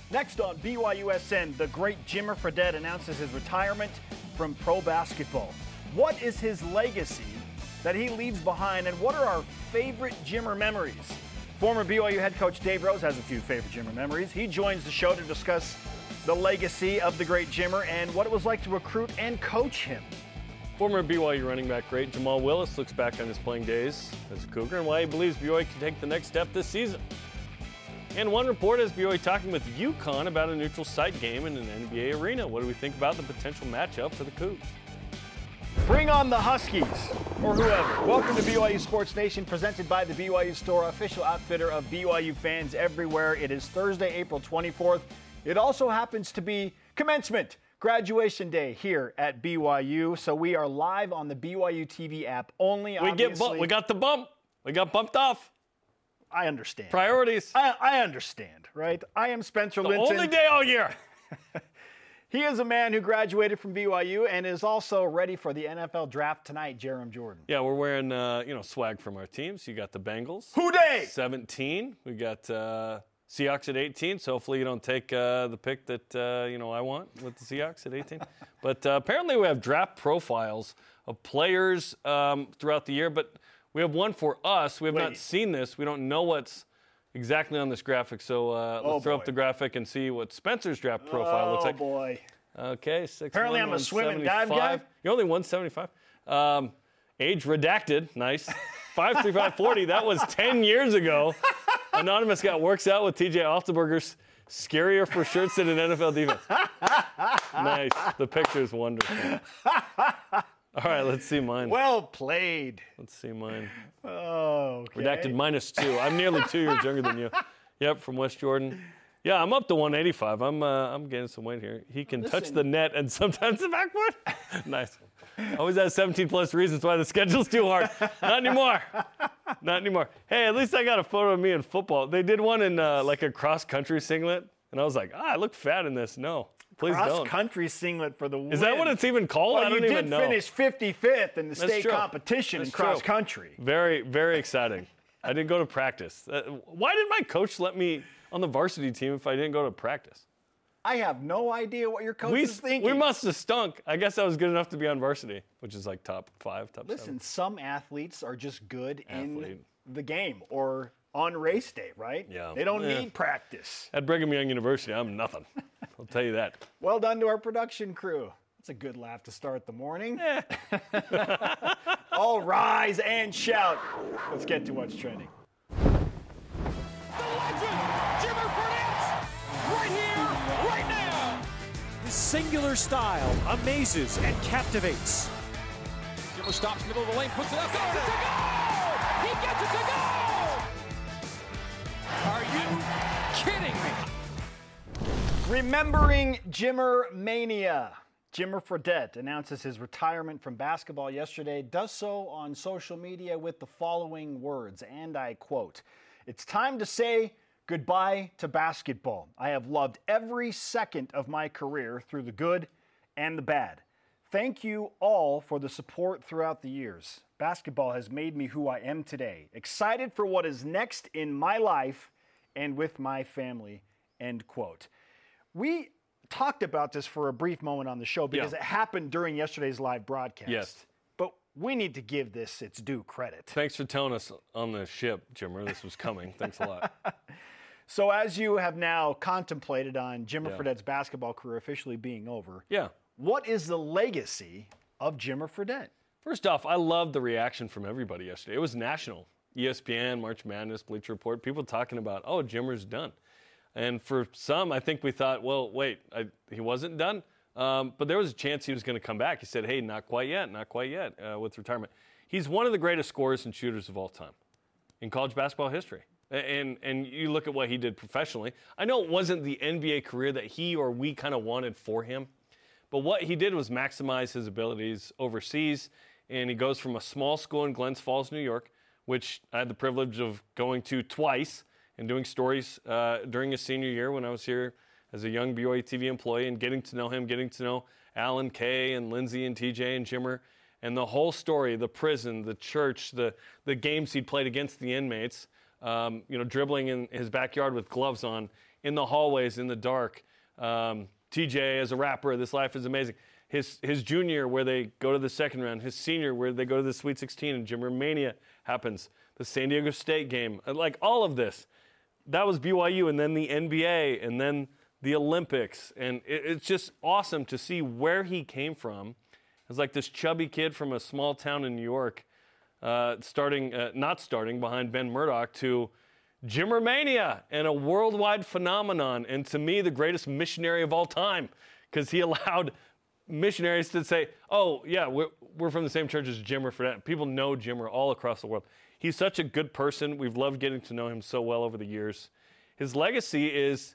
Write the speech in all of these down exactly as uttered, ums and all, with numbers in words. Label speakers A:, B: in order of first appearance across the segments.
A: Next on B Y U S N, the great Jimmer Fredette announces his retirement from pro basketball. What is his legacy that he leaves behind, and what are our favorite Jimmer memories? Former B Y U head coach Dave Rose has a few favorite Jimmer memories. He joins the show to discuss the legacy of the great Jimmer and what it was like to recruit and coach him.
B: Former B Y U running back great Jamal Willis looks back on his playing days as a Cougar and why he believes B Y U can take the next step this season. And one report has B Y U talking with UConn about a neutral site game in an N B A arena. What do we think about the potential matchup for the Cougs?
A: Bring on the Huskies, or whoever. Welcome to B Y U Sports Nation, presented by the B Y U Store, official outfitter of B Y U fans everywhere. It is Thursday, April twenty-fourth. It also happens to be commencement, graduation day here at B Y U. So we are live on the B Y U T V app only.
B: We get bu- we got the bump. We got bumped off.
A: I understand.
B: Priorities.
A: I, I understand, right? I am Spencer
B: the
A: Linton.
B: Only day all year.
A: He is a man who graduated from B Y U and is also ready for the N F L draft tonight, Jerem Jordan.
B: Yeah, we're wearing uh, you know swag from our teams. You got the Bengals.
A: Who dey?
B: seventeen. We got uh, Seahawks at eighteen. So hopefully you don't take uh, the pick that uh, you know I want with the Seahawks at eighteen. But uh, apparently we have draft profiles of players um, throughout the year. But we have one for us. We have
A: Wait.
B: not seen this. We don't know what's exactly on this graphic. So uh, let's
A: Oh,
B: throw
A: boy.
B: up the graphic and see what Spencer's draft profile
A: oh,
B: looks like.
A: boy.
B: Okay, six.
A: Apparently I'm a swim and dive guy.
B: You're only one seventy-five. Um, age redacted. Nice. five three five forty. That was ten years ago. Anonymous guy works out with T J Offenberger's scarier for shirts than an N F L defense. Nice. The picture's wonderful. All right, let's see mine.
A: Well played.
B: Let's see mine.
A: Oh, okay.
B: Redacted minus two. I'm nearly two years younger than you. Yep, from West Jordan. Yeah, I'm up to one eighty-five. I'm uh, I'm gaining some weight here. He can
A: Listen.
B: touch the net and sometimes the backboard. Nice. Always has seventeen plus reasons why the schedule's too hard. Not anymore. Not anymore. Hey, at least I got a photo of me in football. They did one in uh, like a cross-country singlet, and I was like, ah, I look fat in this. No, please don't.
A: Cross-country singlet for the win.
B: Is that what it's even called?
A: Well,
B: I don't
A: you
B: even
A: did
B: know.
A: finish fifty-fifth in the
B: That's
A: state
B: true.
A: competition
B: That's
A: in
B: true.
A: cross-country.
B: Very, very exciting. I didn't go to practice. Uh, why did my coach let me on the varsity team if I didn't go to practice?
A: I have no idea what your coach
B: We,
A: is thinking.
B: we must have stunk. I guess I was good enough to be on varsity, which is like top five, top
A: Listen,
B: seven.
A: some athletes are just good in
B: Athlete.
A: the game or on race day, right?
B: Yeah.
A: They don't
B: Yeah.
A: need practice.
B: At Brigham Young University, I'm nothing. I'll tell you that.
A: Well done to our production crew. That's a good laugh to start the morning. All rise and shout. Let's get to what's trending.
C: The legend, Jimmer Fredette, right here, right now.
D: His singular style amazes and captivates.
C: Jimmer stops middle of the lane, puts it up, gets it to go! He gets it to go! Are you kidding me?
A: Remembering Jimmer Mania. Jimmer Fredette announces his retirement from basketball yesterday, does so on social media with the following words, and I quote, "It's time to say goodbye to basketball. I have loved every second of my career through the good and the bad. Thank you all for the support throughout the years. Basketball has made me who I am today. Excited for what is next in my life and with my family," end quote. We talked about this for a brief moment on the show because
B: Yeah.
A: it happened during yesterday's live broadcast.
B: Yes.
A: But we need to give this its due credit.
B: Thanks for telling us on the ship, Jimmer. This was coming. Thanks a lot.
A: So as you have now contemplated on Jimmer
B: Yeah.
A: Fredette's basketball career officially being over,
B: Yeah.
A: what is the legacy of Jimmer Fredette?
B: First off, I loved the reaction from everybody yesterday. It was national. E S P N, March Madness, Bleacher Report, people talking about, oh, Jimmer's done. And for some, I think we thought, well, wait, I, he wasn't done. Um, but there was a chance he was going to come back. He said, hey, not quite yet, not quite yet uh, with retirement. He's one of the greatest scorers and shooters of all time in college basketball history. And, and you look at what he did professionally. I know it wasn't the N B A career that he or we kind of wanted for him. But what he did was maximize his abilities overseas. And he goes from a small school in Glens Falls, New York, which I had the privilege of going to twice and doing stories uh, during his senior year when I was here as a young B Y U T V employee and getting to know him, getting to know Alan Kay and Lindsay and T J and Jimmer and the whole story, the prison, the church, the, the games he'd played against the inmates, um, you know, dribbling in his backyard with gloves on. in the hallways in the dark. Um, T J as a rapper, This Life is Amazing. His his junior where they go to the second round. His senior where they go to the Sweet sixteen and Jimmer Mania happens. The San Diego State game. Like all of this. That was B Y U, and then the N B A, and then the Olympics. And it, it's just awesome to see where he came from. It's like this chubby kid from a small town in New York, uh, starting, uh, not starting behind Ben Murdoch, to Jimmer Mania and a worldwide phenomenon. And to me, the greatest missionary of all time, because he allowed missionaries to say, oh, yeah, we're, we're from the same church as Jimmer Fredette. People know Jimmer all across the world. He's such a good person. We've loved getting to know him so well over the years. His legacy is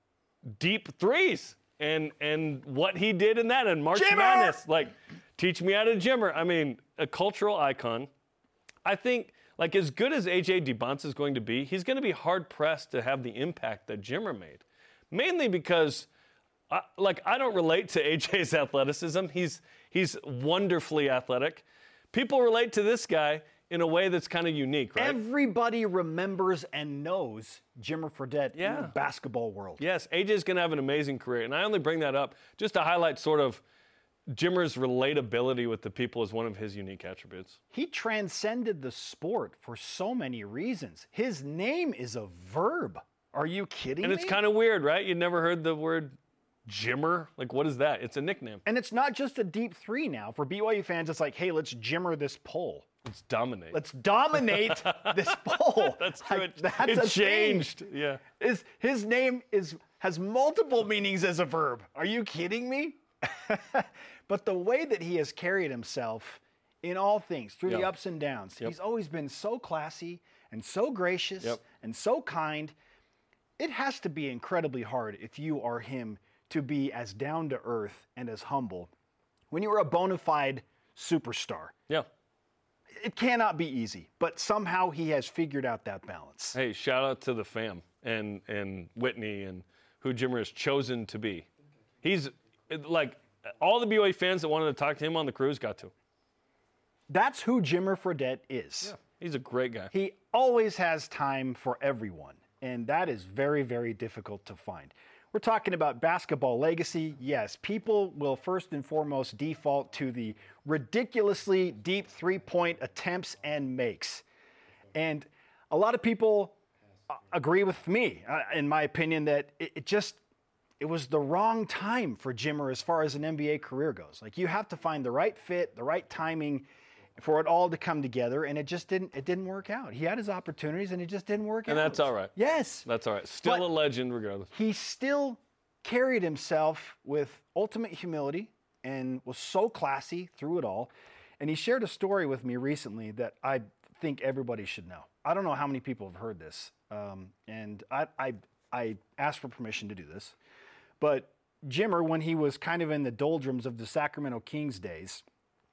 B: deep threes and and what he did in that and March
A: Jimmer!
B: Madness. Like, teach me how to Jimmer. I mean, a cultural icon. I think, like, as good as A J DeBonce is going to be, he's going to be hard-pressed to have the impact that Jimmer made. Mainly because, I, like, I don't relate to A J's athleticism. He's he's wonderfully athletic. People relate to this guy in a way that's kind of unique, right?
A: Everybody remembers and knows Jimmer Fredette
B: Yeah.
A: in the basketball world.
B: Yes, A J's going to have an amazing career. And I only bring that up just to highlight sort of Jimmer's relatability with the people as one of his unique attributes.
A: He transcended the sport for so many reasons. His name is a verb. Are you kidding
B: And
A: me?
B: it's kind of weird, right? You never heard the word Jimmer? Like, what is that? It's a nickname.
A: And it's not just a deep three now. For B Y U fans, it's like, hey, let's Jimmer this pole.
B: It's dominate.
A: Let's dominate this pole.
B: That's true.
A: Like,
B: It,
A: that's
B: it
A: a thing.
B: changed. Yeah.
A: His, his name is has multiple meanings as a verb. Are you kidding me? But the way that he has carried himself in all things, through the
B: Yep.
A: ups and downs,
B: Yep.
A: he's always been so classy and so gracious
B: Yep.
A: and so kind. It has to be incredibly hard if you are him to be as down to earth and as humble when you are a bona fide superstar.
B: Yeah.
A: It cannot be easy, but somehow he has figured out that balance.
B: Hey, shout out to the fam and and Whitney and who Jimmer has chosen to be. He's like all the B Y U fans that wanted to talk to him on the cruise got to.
A: That's who Jimmer Fredette is.
B: He's a great guy.
A: He always has time for everyone, and that is very, very difficult to find. We're talking about basketball legacy. Yes, people will first and foremost default to the ridiculously deep three-point attempts and makes. And a lot of people uh, agree with me, uh, in my opinion, that it, it just, it was the wrong time for Jimmer as far as an N B A career goes. Like, you have to find the right fit, the right timing for it all to come together, and it just didn't, it didn't work out. He had his opportunities, and it just didn't work
B: And
A: out.
B: that's all right.
A: Yes.
B: That's all right. Still
A: But-
B: a legend regardless.
A: He still carried himself with ultimate humility and was so classy through it all. And he shared a story with me recently that I think everybody should know. I don't know how many people have heard this, um, and I, I, I asked for permission to do this. But Jimmer, when he was kind of in the doldrums of the Sacramento Kings days,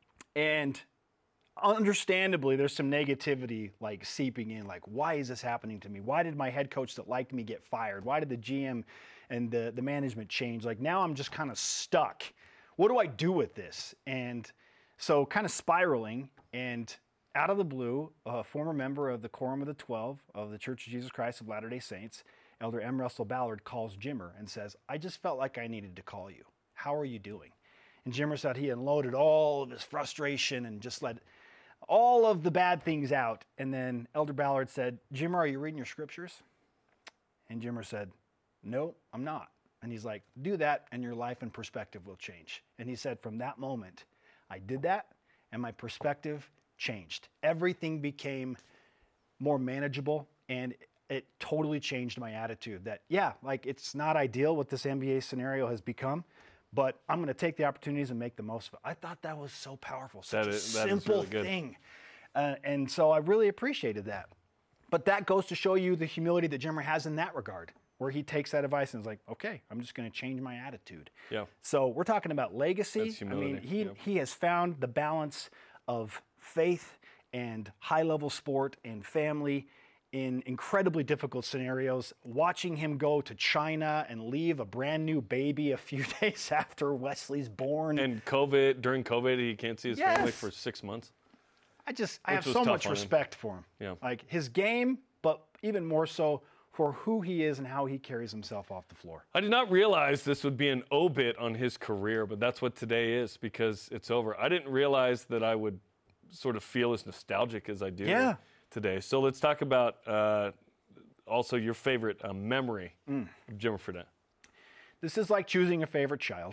A: and understandably, there's some negativity like seeping in, like, why is this happening to me? Why did my head coach that liked me get fired? Why did the G M and the, the management change? Like, now I'm just kind of stuck. What do I do with this? And so kind of spiraling, and out of the blue, a former member of the Quorum of the Twelve of the Church of Jesus Christ of Latter-day Saints, Elder M. Russell Ballard, calls Jimmer and says, I just felt like I needed to call you. How are you doing? And Jimmer said he unloaded all of his frustration and just let all of the bad things out. And then Elder Ballard said, Jimmer, are you reading your scriptures? And Jimmer said, no, I'm not. And he's like, do that and your life and perspective will change. And he said, from that moment, I did that and my perspective changed. Everything became more manageable, and it totally changed my attitude that, yeah, like, it's not ideal what this N B A scenario has become, but I'm going to take the opportunities and make the most of it. I thought that was so powerful, such
B: That
A: a
B: is- that is
A: simple
B: really good.
A: thing. Uh, and so I really appreciated that. But that goes to show you the humility that Jimmer has in that regard, where he takes that advice and is like, okay, I'm just going to change my attitude.
B: Yeah.
A: So we're talking about legacy.
B: That's
A: I mean,
B: humility,
A: he,
B: yeah.
A: he has found the balance of faith and high-level sport and family in incredibly difficult scenarios. Watching him go to China and leave a brand new baby a few days after Wesley's born.
B: And COVID, during COVID, he can't see his family
A: Yes.
B: for six months.
A: I just, I
B: Which
A: have
B: was
A: so
B: tough
A: much
B: on him.
A: respect for him.
B: Yeah.
A: Like his game, but even more so for who he is and how he carries himself off the floor.
B: I did not realize this would be an obit on his career, but that's what today is because it's over. I didn't realize that I would sort of feel as nostalgic as I do
A: Yeah.
B: today. So let's talk about uh, also your favorite uh, memory mm. of Jimmer Fredette.
A: This is like choosing a favorite child.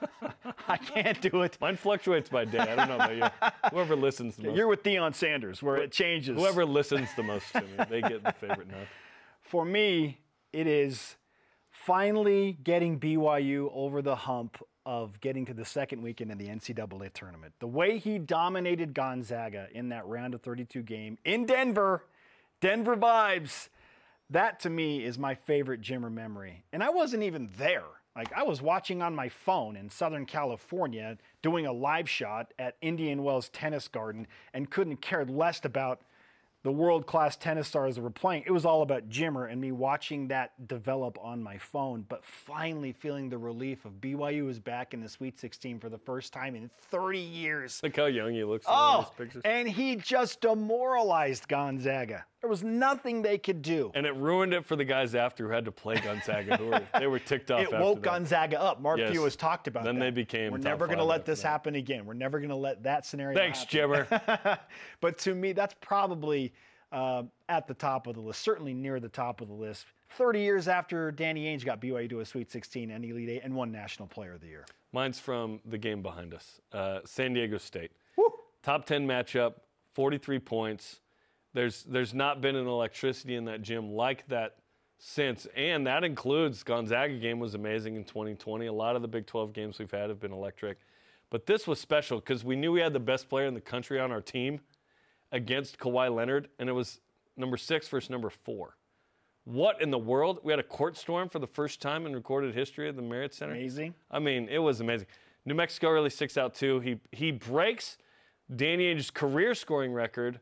A: I can't do it.
B: Mine fluctuates by day. I don't know about you. Whoever listens the most.
A: You're with Deion Sanders, where it changes.
B: Whoever listens the most to me, they get the favorite nod.
A: For me, it is finally getting B Y U over the hump of getting to the second weekend in the N C double A tournament. The way he dominated Gonzaga in that round of thirty-two game in Denver, Denver vibes. That, to me, is my favorite Jimmer memory. And I wasn't even there. Like, I was watching on my phone in Southern California doing a live shot at Indian Wells Tennis Garden and couldn't care less about the world-class tennis stars that were playing. It was all about Jimmer and me watching that develop on my phone, but finally feeling the relief of B Y U is back in the Sweet sixteen for the first time in thirty years.
B: Look how young he looks in
A: Oh,
B: those pictures.
A: and he just demoralized Gonzaga. There was nothing they could do.
B: And it ruined it for the guys after who had to play Gonzaga. Who were, they were ticked off
A: It
B: after
A: woke
B: that.
A: Gonzaga up. Mark
B: Yes.
A: Few has talked about
B: Then
A: that.
B: they became
A: We're
B: top
A: never going to
B: five
A: let
B: after
A: this
B: that.
A: happen again. We're never going to let that scenario
B: Thanks,
A: happen.
B: Jimmer.
A: But to me, that's probably uh, at the top of the list, certainly near the top of the list. thirty years after Danny Ainge got B Y U to a Sweet sixteen and Elite Eight and won National Player of the Year.
B: Mine's from the game behind us, uh, San Diego State.
A: Woo.
B: Top ten matchup, forty-three points. There's there's not been an electricity in that gym like that since, and that includes Gonzaga game was amazing in twenty twenty. A lot of the Big twelve games we've had have been electric, but this was special because we knew we had the best player in the country on our team against Kawhi Leonard, and it was number six versus number four. What in the world? We had a court storm for the first time in recorded history at the Marriott Center.
A: Amazing.
B: I mean, it was amazing. New Mexico really sticks out too. He he breaks Danny Ainge's career scoring record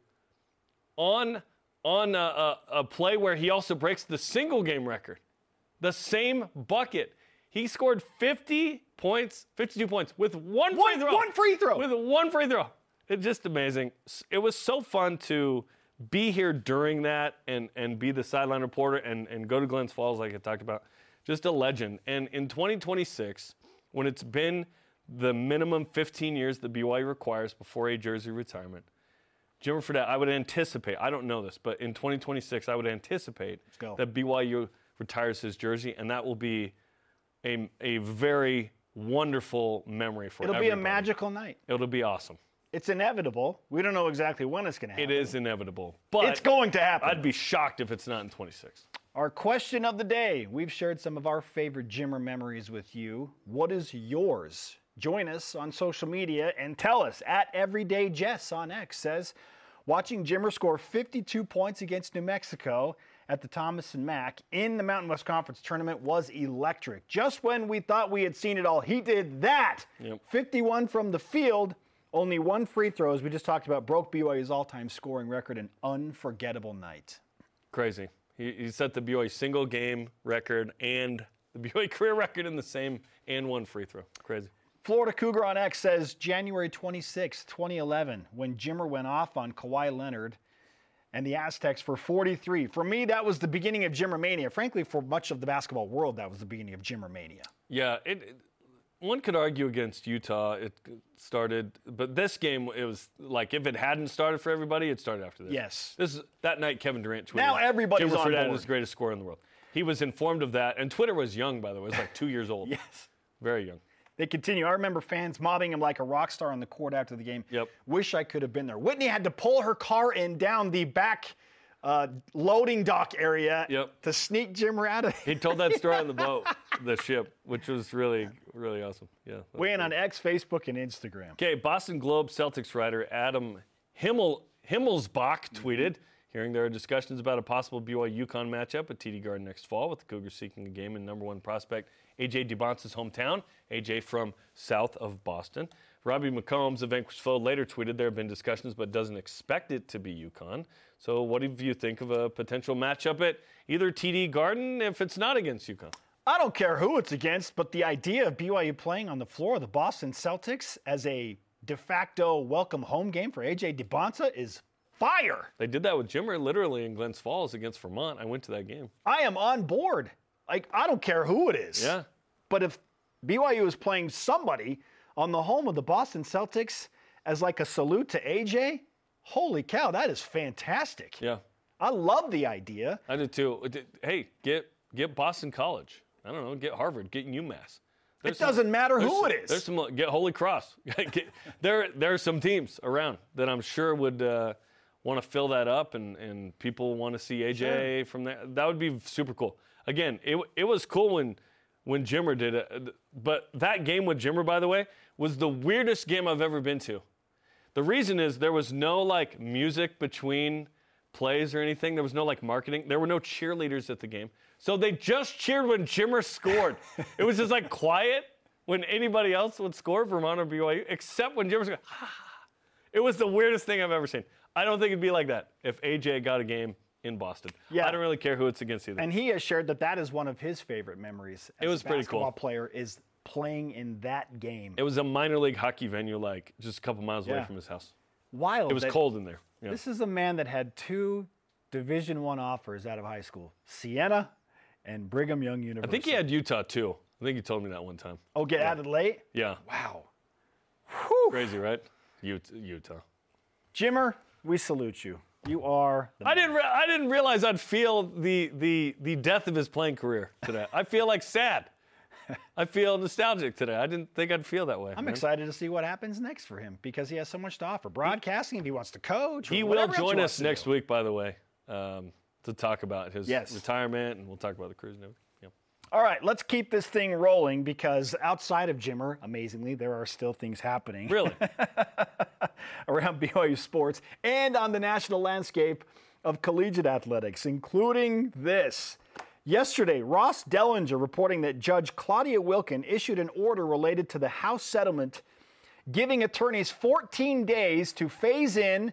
B: on on a, a, a play where he also breaks the single game record. The same bucket. He scored fifty points, fifty-two points with one,
A: One-
B: free throw.
A: one free throw.
B: With one free throw. It's just amazing. It was so fun to be here during that and, and be the sideline reporter and, and go to Glens Falls like I talked about. Just a legend. And in twenty twenty-six, when it's been the minimum fifteen years that B Y U requires before a jersey retirement, Jimmer Fredette, I would anticipate, I don't know this, but in twenty twenty-six, I would anticipate
A: go.
B: that B Y U retires his jersey, and that will be a, a very wonderful memory for
A: It'll
B: everybody.
A: be a magical night.
B: It'll be awesome.
A: It's inevitable. We don't know exactly when it's going to happen.
B: It is inevitable. But
A: It's going to happen.
B: I'd be shocked if it's not in twenty-six.
A: Our question of the day. We've shared some of our favorite Jimmer memories with you. What is yours? Join us on social media and tell us. At EverydayJess on X says, watching Jimmer score fifty-two points against New Mexico at the Thomas and Mack in the Mountain West Conference tournament was electric. Just when we thought we had seen it all, he did that.
B: Yep.
A: fifty-one from the field. Only one free throw, as we just talked about, broke B Y U's all-time scoring record. An unforgettable night.
B: Crazy. He, he set the B Y U single game record and the B Y U career record in the same and one free throw. Crazy.
A: Florida Cougar on X says January twenty-sixth, twenty eleven, when Jimmer went off on Kawhi Leonard and the Aztecs for forty-three. For me, that was the beginning of Jimmer Mania. Frankly, for much of the basketball world, that was the beginning of Jimmer Mania.
B: Yeah, it, it, one could argue against Utah. It started, but this game, it was like if it hadn't started for everybody, it started after this.
A: Yes.
B: This is, that night, Kevin Durant tweeted,
A: Now everybody's
B: Jimmer
A: on
B: Fredette
A: board.
B: is the greatest scorer in the world. He was informed of that, and Twitter was young, by the way. It was like two years old.
A: Yes.
B: Very young.
A: They continue. I remember fans mobbing him like a rock star on the court after the game.
B: Yep.
A: Wish I could have been there. Whitney had to pull her car in down the back uh, loading dock area
B: Yep.
A: to sneak Jimmer out of
B: He told that story on the boat, the ship, which was really, really awesome. Yeah.
A: Weigh in on X, Facebook, and Instagram.
B: Okay, Boston Globe Celtics writer Adam Himmel, Himmelsbach tweeted, hearing there are discussions about a possible B Y U UConn matchup at T D Garden next fall, with the Cougars seeking a game in number one prospect A J DeBonce's hometown, A J from south of Boston. Robbie McCombs of Vanquish Foe later tweeted there have been discussions but doesn't expect it to be UConn. So what do you think of a potential matchup at either T D Garden if it's not against UConn?
A: I don't care who it's against, but the idea of B Y U playing on the floor of the Boston Celtics as a de facto welcome home game for A J DeBonce is fire.
B: They did that with Jimmer literally in Glens Falls against Vermont. I went to that game.
A: I am on board. Like, I don't care who it is.
B: Yeah.
A: But if B Y U is playing somebody on the home of the Boston Celtics as like a salute to A J, holy cow, that is fantastic.
B: Yeah.
A: I love the idea.
B: I did too. Hey, get get Boston College. I don't know, get Harvard, get UMass. There's
A: it doesn't
B: some,
A: matter who it is.
B: There's some get Holy Cross. get, there there are some teams around that I'm sure would uh, want to fill that up, and, and people want to see A J sure. from there. That would be super cool. Again, it it was cool when when Jimmer did it, but that game with Jimmer, by the way, was the weirdest game I've ever been to. The reason is there was no like music between plays or anything. There was no like marketing. There were no cheerleaders at the game. So they just cheered when Jimmer scored. It was just like quiet when anybody else would score, Vermont or B Y U, except when Jimmer scored. It was the weirdest thing I've ever seen. I don't think it'd be like that if A J got a game in Boston. Yeah. I don't really care who it's against either.
A: And he has shared that that is one of his favorite memories as
B: it was
A: a
B: pretty
A: basketball
B: cool.
A: player is playing in that game.
B: It was a minor league hockey venue like just a couple miles
A: yeah.
B: away from his house.
A: Wild.
B: It was cold in there. Yeah.
A: This is a man that had two Division One offers out of high school, Siena and Brigham Young University.
B: I think he had Utah too. I think he told me that one time.
A: Oh, get
B: yeah.
A: added late?
B: Yeah.
A: Wow. Whew.
B: Crazy, right? Utah.
A: Jimmer, we salute you. You are the
B: I man. didn't re- I didn't realize I'd feel the the the death of his playing career today. I feel like sad. I feel nostalgic today. I didn't think I'd feel that way.
A: I'm
B: man.
A: excited to see what happens next for him because he has so much to offer. Broadcasting, if he wants to coach.
B: He will join us next do. week, by the way, um, to talk about his
A: yes.
B: retirement, and we'll talk about the cruise and everything. Yeah.
A: All right, let's keep this thing rolling because outside of Jimmer, amazingly, there are still things happening.
B: Really?
A: around B Y U sports and on the national landscape of collegiate athletics, including this. Yesterday, Ross Dellinger reporting that Judge Claudia Wilken issued an order related to the House settlement, giving attorneys fourteen days to phase in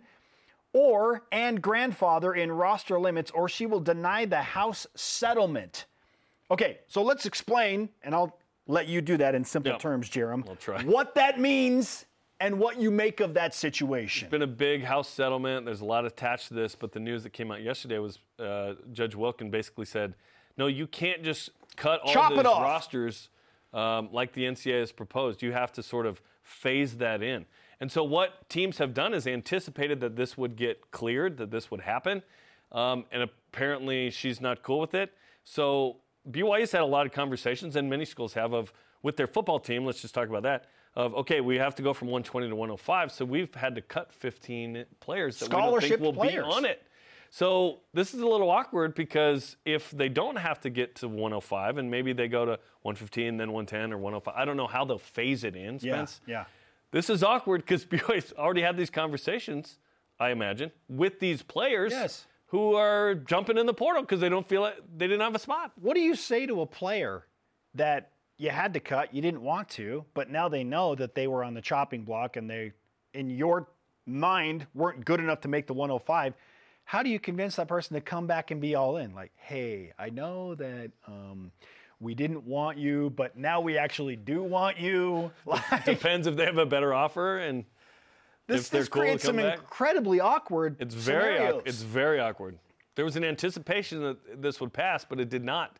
A: or and grandfather in roster limits, or she will deny the House settlement. Okay, so let's explain, and I'll let you do that in simple
B: yep.
A: terms, Jerem.
B: I'll try.
A: What that means and what you make of that situation.
B: It's been a big House settlement. There's a lot attached to this, but the news that came out yesterday was uh, Judge Wilken basically said, no, you can't just cut all
A: Chop
B: these
A: it off.
B: rosters um, like the N C double A has proposed. You have to sort of phase that in. And so what teams have done is anticipated that this would get cleared, that this would happen, um, and apparently she's not cool with it. So B Y U's had a lot of conversations, and many schools have, of with their football team, let's just talk about that, of, okay, we have to go from one twenty to one oh five, so we've had to cut fifteen players that we don't think will
A: players.
B: be on it. So this is a little awkward because if they don't have to get to one oh five and maybe they go to one fifteen, then one ten or one oh five, I don't know how they'll phase it in, Spence.
A: Yeah, yeah.
B: This is awkward because B Y U's already had these conversations, I imagine, with these players
A: yes.
B: who are jumping in the portal because they don't feel it, they didn't have a spot.
A: What do you say to a player that you had to cut, you didn't want to, but now they know that they were on the chopping block and they, in your mind, weren't good enough to make the one oh five? How do you convince that person to come back and be all in? Like, hey, I know that um, we didn't want you, but now we actually do want you. Like,
B: depends if they have a better offer and
A: this,
B: if they're
A: this
B: cool
A: creates
B: to come
A: some
B: back.
A: incredibly awkward
B: It's very,
A: scenarios.
B: it's very awkward. There was an anticipation that this would pass, but it did not.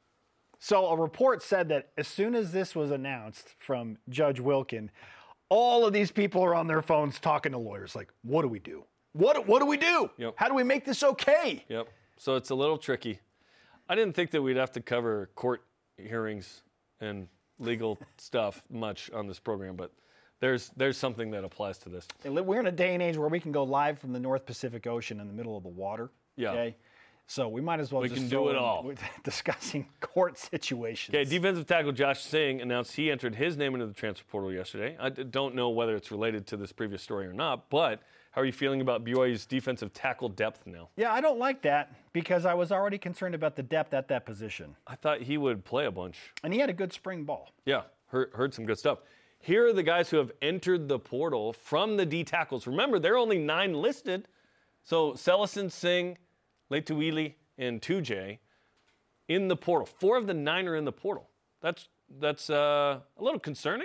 A: So a report said that as soon as this was announced from Judge Wilken, all of these people are on their phones talking to lawyers. Like, what do we do? What what do we do?
B: Yep.
A: How do we make this okay?
B: Yep. So it's a little tricky. I didn't think that we'd have to cover court hearings and legal stuff much on this program, but there's there's something that applies to this.
A: We're in a day and age where we can go live from the North Pacific Ocean in the middle of the water.
B: Yeah.
A: Okay? So we might as well
B: We
A: just
B: can do
A: throw
B: it
A: in
B: all.
A: with discussing court situations.
B: Okay, defensive tackle Josh Singh announced he entered his name into the transfer portal yesterday. I d- don't know whether it's related to this previous story or not, but how are you feeling about B Y U's defensive tackle depth now?
A: Yeah, I don't like that because I was already concerned about the depth at that position.
B: I thought he would play a bunch.
A: And he had a good spring ball.
B: Yeah, heard, heard some good stuff. Here are the guys who have entered the portal from the D tackles. Remember, there are only nine listed. So Selison, Singh, Letuili, and Tujay in the portal. Four of the nine are in the portal. That's that's uh, a little concerning.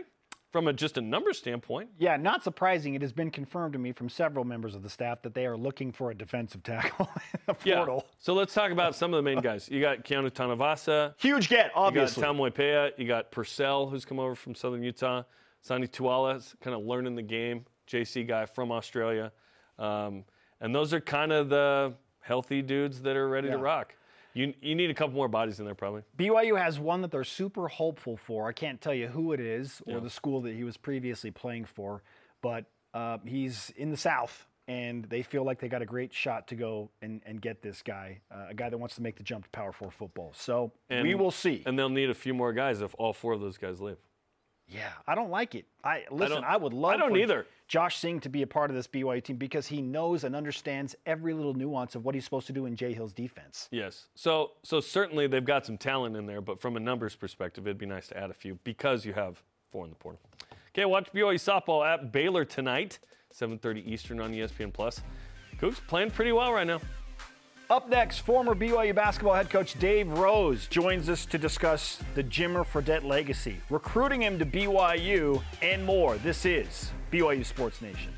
B: from a, just a number standpoint.
A: Yeah, not surprising. It has been confirmed to me from several members of the staff that they are looking for a defensive tackle in the portal.
B: Yeah. So let's talk about some of the main guys. You got Keanu Tanavasa.
A: Huge get, obviously.
B: You got Tom Moipea. You got Purcell, who's come over from Southern Utah. Sani Tuala's kind of learning the game. J C guy from Australia. Um, and those are kind of the healthy dudes that are ready
A: yeah.
B: to rock. You you need a couple more bodies in there probably.
A: B Y U has one that they're super hopeful for. I can't tell you who it is or
B: yeah.
A: the school that he was previously playing for, but uh, he's in the South, and they feel like they got a great shot to go and, and get this guy, uh, a guy that wants to make the jump to Power Four football. So
B: and,
A: we will see.
B: And they'll need a few more guys if all four of those guys leave.
A: Yeah, I don't like it. I listen.
B: I,
A: I would love
B: I don't
A: for
B: either.
A: Josh Singh to be a part of this B Y U team because he knows and understands every little nuance of what he's supposed to do in Jay Hill's defense.
B: Yes. So so certainly they've got some talent in there, but from a numbers perspective, it'd be nice to add a few because you have four in the portal. Okay, watch B Y U softball at Baylor tonight, seven thirty Eastern on E S P N Plus. Cougs playing pretty well right now.
A: Up next, former B Y U basketball head coach Dave Rose joins us to discuss the Jimmer Fredette legacy, recruiting him to B Y U, and more. This is B Y U Sports Nation.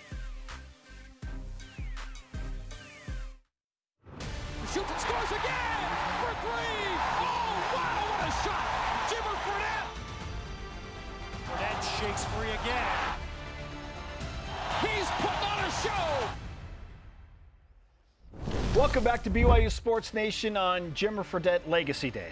C: Shoots and scores again for three. Oh, wow, what a shot. Jimmer Fredette.
D: Fredette shakes free again.
C: He's putting on a show.
A: Welcome back to B Y U Sports Nation on Jimmer Fredette Legacy Day.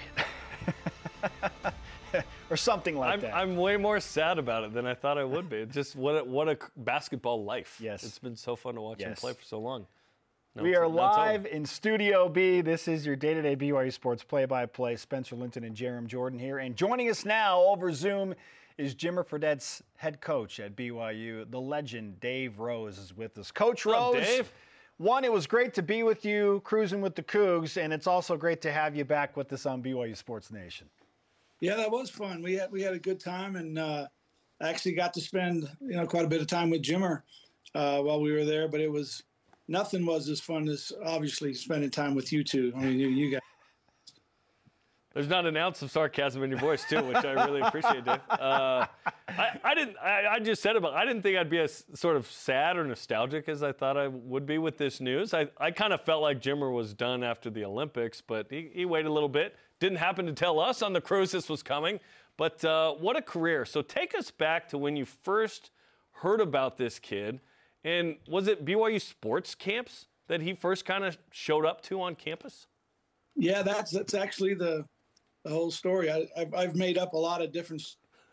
A: Or something like
B: I'm,
A: that.
B: I'm way more sad about it than I thought I would be. It's just what a, what a basketball life.
A: Yes.
B: It's been so fun to watch him
A: Yes.
B: play for so long. No,
A: we
B: it's-
A: are
B: no, it's over.
A: live in Studio B. This is your day-to-day B Y U Sports play-by-play. Spencer Linton and Jerem Jordan here. And joining us now over Zoom is Jimmer Fredette's head coach at B Y U. The legend, Dave Rose, is with us. Coach
B: What's up,
A: Rose.
B: Dave?
A: One, it was great to be with you, cruising with the Cougs, and it's also great to have you back with us on B Y U Sports Nation.
E: Yeah, that was fun. We had we had a good time, and uh, actually got to spend you know quite a bit of time with Jimmer uh, while we were there. But it was nothing was as fun as obviously spending time with you two. I mean, you, you guys.
B: There's not an ounce of sarcasm in your voice, too, which I really appreciate, Dave. Uh, I, I didn't. I, I just said about. I didn't think I'd be as sort of sad or nostalgic as I thought I would be with this news. I, I kind of felt like Jimmer was done after the Olympics, but he, he waited a little bit. Didn't happen to tell us on the cruise this was coming. But uh, what a career! So take us back to when you first heard about this kid, and was it B Y U sports camps that he first kind of showed up to on campus?
E: Yeah, that's that's actually the. The whole story. I, I've, I've made up a lot of different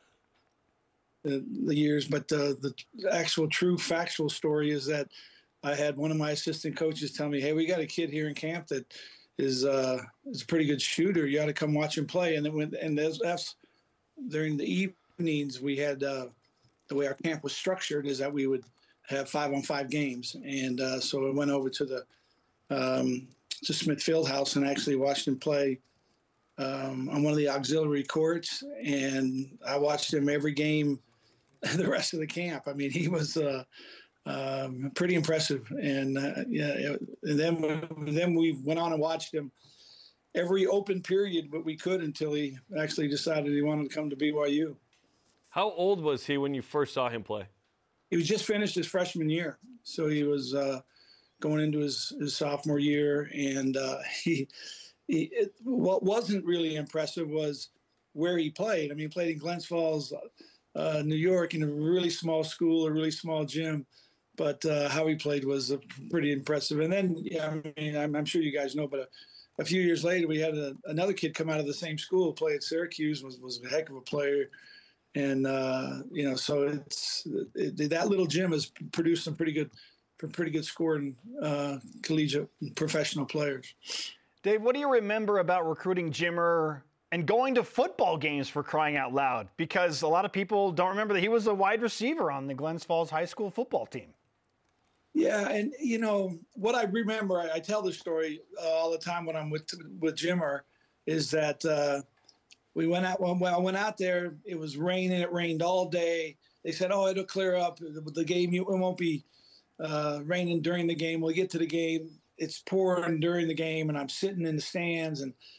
E: uh, the years, but uh, the actual true factual story is that I had one of my assistant coaches tell me, "Hey, we got a kid here in camp that is uh, is a pretty good shooter. You got to come watch him play." And then when and that's, that's during the evenings we had uh, the way our camp was structured is that we would have five on five games, and uh, so I went over to the um, to Smith Fieldhouse and actually watched him play. Um, on one of the auxiliary courts, and I watched him every game the rest of the camp. I mean, he was uh, um, pretty impressive. And uh, yeah, and then, then we went on and watched him every open period but we could until he actually decided he wanted to come to B Y U.
B: How old was he when you first saw him play?
E: He was just finished his freshman year. So he was uh, going into his, his sophomore year, and uh, he – It, what wasn't really impressive was where he played. I mean, he played in Glens Falls, uh, New York, in a really small school, a really small gym. But uh, how he played was uh, pretty impressive. And then, yeah, I mean, I'm, I'm sure you guys know, but a, a few years later, we had a, another kid come out of the same school, play at Syracuse, was was a heck of a player. And uh, you know, so it's it, that little gym has produced some pretty good, pretty good scoring uh, collegiate professional players.
A: Dave, what do you remember about recruiting Jimmer and going to football games, for crying out loud? Because a lot of people don't remember that he was a wide receiver on the Glens Falls High School football team.
E: Yeah, and, you know, what I remember, I, I tell this story uh, all the time when I'm with with Jimmer, is that uh, we went out, when I went out there, it was raining, it rained all day. They said, oh, it'll clear up. The game, it won't be uh, raining during the game. We'll get to the game. It's pouring during the game, and I'm sitting in the stands, and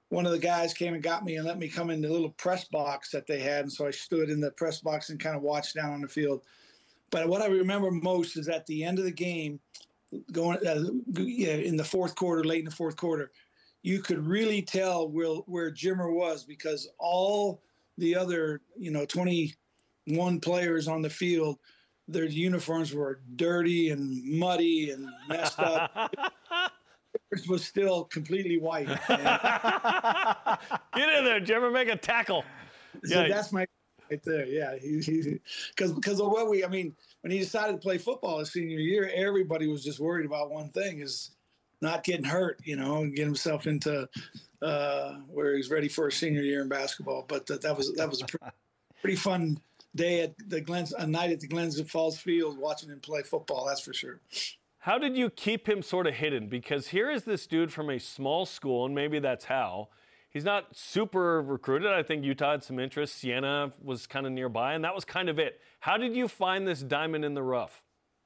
E: one of the guys came and got me and let me come in the little press box that they had. And so I stood in the press box and kind of watched down on the field. But what I remember most is at the end of the game, going uh, in the fourth quarter, late in the fourth quarter, you could really tell where, where Jimmer was, because all the other, you know, twenty-one players on the field, their uniforms were dirty and muddy and messed up. Yours was still completely white.
B: Get in there, Jimmer, make a tackle.
E: So yeah, that's my right there. Yeah, because because of what we, I mean, when he decided to play football his senior year, everybody was just worried about one thing: is not getting hurt, you know, and get himself into uh, where he's ready for a senior year in basketball. But that, that was that was a pretty, pretty fun day at the Glens, a night at the Glens Falls Field, watching him play football. That's for sure.
B: How did you keep him sort of hidden? Because here is this dude from a small school, and maybe that's how. He's not super recruited. I think Utah had some interest. Siena was kind of nearby, and that was kind of it. How did you find this diamond in the rough?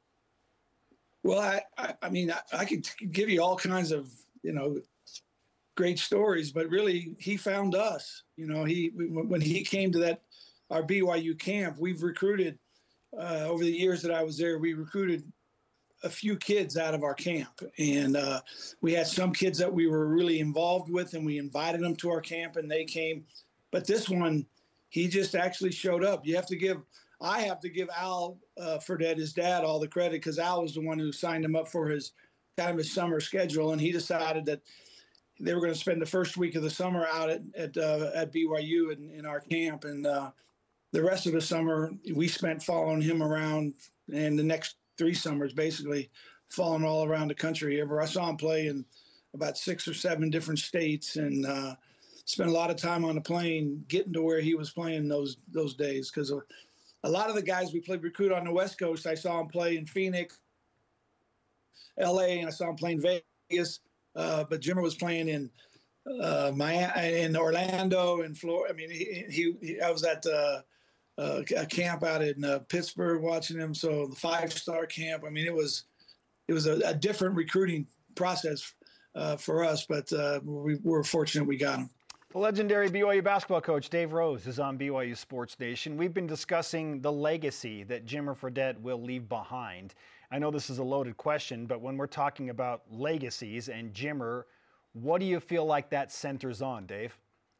E: Well, I, I, I mean, I, I could give you all kinds of, you know, great stories, but really he found us. You know, he when he came to that our B Y U camp, we've recruited uh, over the years that I was there. We recruited a few kids out of our camp, and uh, we had some kids that we were really involved with, and we invited them to our camp, and they came. But this one, he just actually showed up. You have to give. I have to give Al uh, Fredette, his dad, all the credit, because Al was the one who signed him up for his kind of his summer schedule, and he decided that they were going to spend the first week of the summer out at at, uh, at B Y U in, in our camp, and uh, the rest of the summer we spent following him around, and the next three summers basically following all around the country. Ever I saw him play in about six or seven different states, and uh, spent a lot of time on the plane getting to where he was playing those those days, because a lot of the guys we played recruit on the West Coast, I saw him play in Phoenix, L A, and I saw him play in Vegas. Uh, but Jimmer was playing in uh, Miami, in Orlando, and Florida. I mean, he, he, he I was at uh, uh, a camp out in uh, Pittsburgh watching him. So the five-star camp. I mean, it was it was a, a different recruiting process uh, for us, but uh, we, we were fortunate we got him.
A: The legendary B Y U basketball coach Dave Rose is on B Y U Sports Nation. We've been discussing the legacy that Jimmer Fredette will leave behind. I know this is a loaded question, but when we're talking about legacies and Jimmer, what do you feel like that centers on, Dave?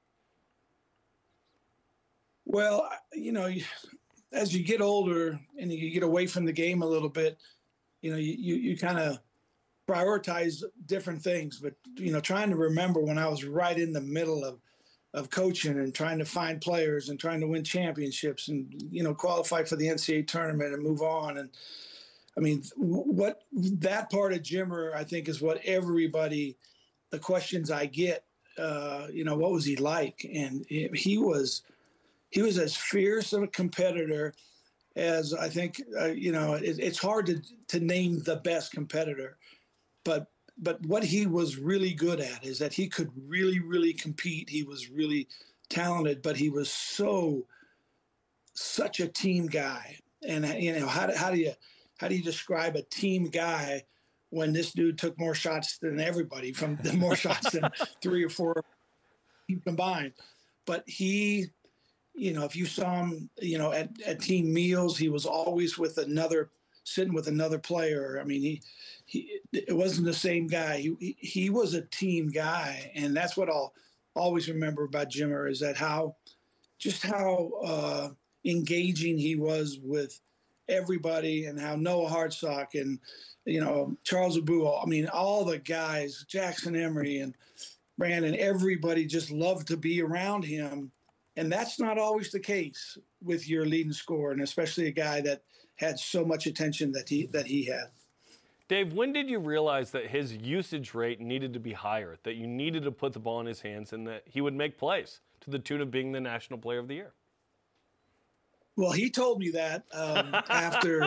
E: Well, you know, as you get older and you get away from the game a little bit, you know, you, you, you kind of prioritize different things. But, you know, trying to remember when I was right in the middle of, of coaching and trying to find players and trying to win championships and, you know, qualify for the N C double A tournament and move on. And, I mean, what that part of Jimmer, I think, is what everybody, the questions I get, uh, you know, what was he like? And he was, he was as fierce of a competitor as I think, uh, you know, it, it's hard to, to name the best competitor, but, but what he was really good at is that he could really, really compete. He was really talented, but he was so, such a team guy. And, you know, how do, how do you, How do you describe a team guy when this dude took more shots than everybody, from the more shots than three or four combined? But he, you know, if you saw him, you know, at, at team meals, he was always with another, sitting with another player. I mean, he, he it wasn't the same guy. He, he was a team guy. And that's what I'll always remember about Jimmer, is that how, just how uh, engaging he was with everybody, and how Noah Hartsock and, you know, Charles Abou, I mean, all the guys, Jackson Emery and Brandon, everybody just loved to be around him. And that's not always the case with your leading scorer, and especially a guy that had so much attention that he that he had.
B: Dave, when did you realize that his usage rate needed to be higher, that you needed to put the ball in his hands, and that he would make plays to the tune of being the National Player of the Year?
E: Well, he told me that um, after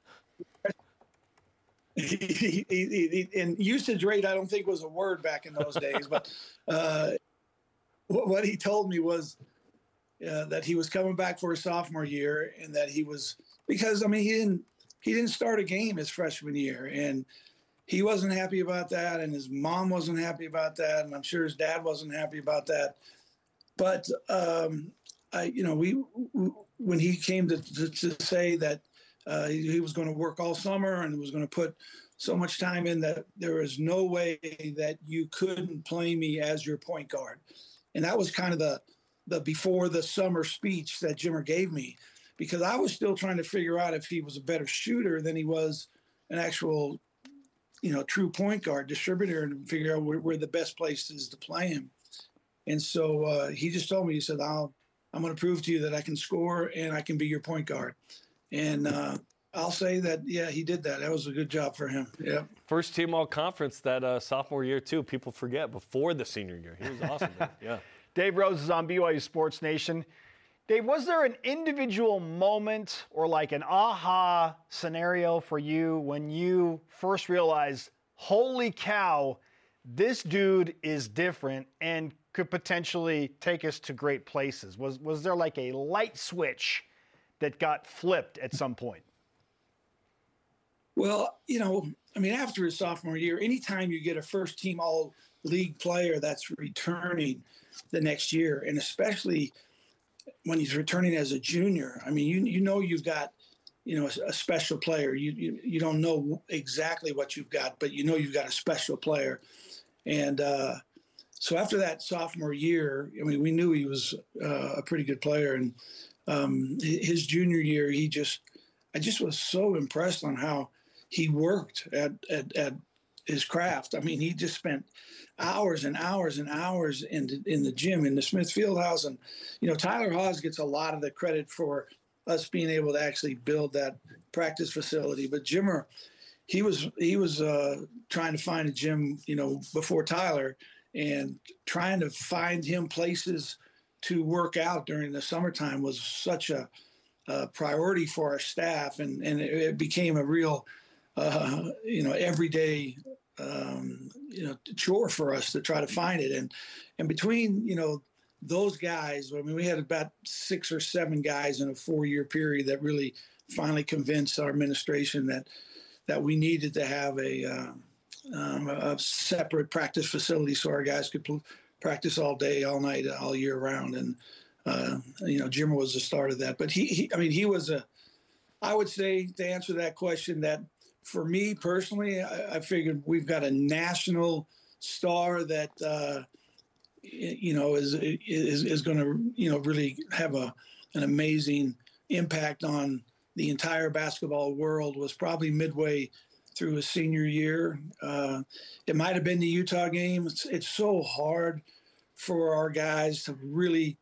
E: he, he, he, he, and usage rate, I don't think was a word back in those days, but uh, what, what he told me was uh, that he was coming back for his sophomore year, and that he was, because I mean he didn't he didn't start a game his freshman year, and he wasn't happy about that, and his mom wasn't happy about that, and I'm sure his dad wasn't happy about that. But um, I, you know, we, we when he came to, to, to say that uh, he, he was going to work all summer and was going to put so much time in, that there is no way that you couldn't play me as your point guard, and that was kind of the the before the summer speech that Jimmer gave me, because I was still trying to figure out if he was a better shooter than he was an actual, you know, true point guard distributor, and figure out where, where the best place is to play him. And so uh, he just told me, he said, I'll, I'm going to prove to you that I can score and I can be your point guard. And uh, I'll say that, yeah, he did that. That was a good job for him. Yeah.
B: First team all conference that uh, sophomore year, too. People forget before the senior year. He was awesome. Yeah.
A: Dave Rose is on B Y U Sports Nation. Dave, was there an individual moment or like an aha scenario for you when you first realized, holy cow, this dude is different and could potentially take us to great places? Was was there like a light switch that got flipped at some point?
E: Well, you know, I mean, after his sophomore year, anytime you get a first team all league player that's returning the next year, and especially when he's returning as a junior, I mean, you you know you've got, you know, a, a special player. You, you you don't know exactly what you've got, but you know you've got a special player. And uh, so after that sophomore year, I mean, we knew he was uh, a pretty good player. And um, his junior year, he just, I just was so impressed on how he worked at, at, at his craft. I mean, he just spent hours and hours and hours in the, in the gym, in the Smith Fieldhouse. And, you know, Tyler Haws gets a lot of the credit for us being able to actually build that practice facility. But Jimmer, he was he was uh, trying to find a gym, you know, before Tyler, and trying to find him places to work out during the summertime was such a, a priority for our staff, and and it, it became a real, uh, you know, everyday, um, you know, chore for us to try to find it. And and between, you know, those guys, I mean, we had about six or seven guys in a four-year period that really finally convinced our administration that that we needed to have a, uh, um, a separate practice facility so our guys could pl- practice all day, all night, all year round. And, uh, you know, Jimmer was the start of that. But he, he, I mean, he was a, I would say, to answer that question, that for me personally, I, I figured we've got a national star that, uh, you know, is, is, is going to, you know, really have a, an amazing impact on the entire basketball world. Was probably midway through his senior year. Uh, it might have been the Utah game. It's, it's so hard for our guys to really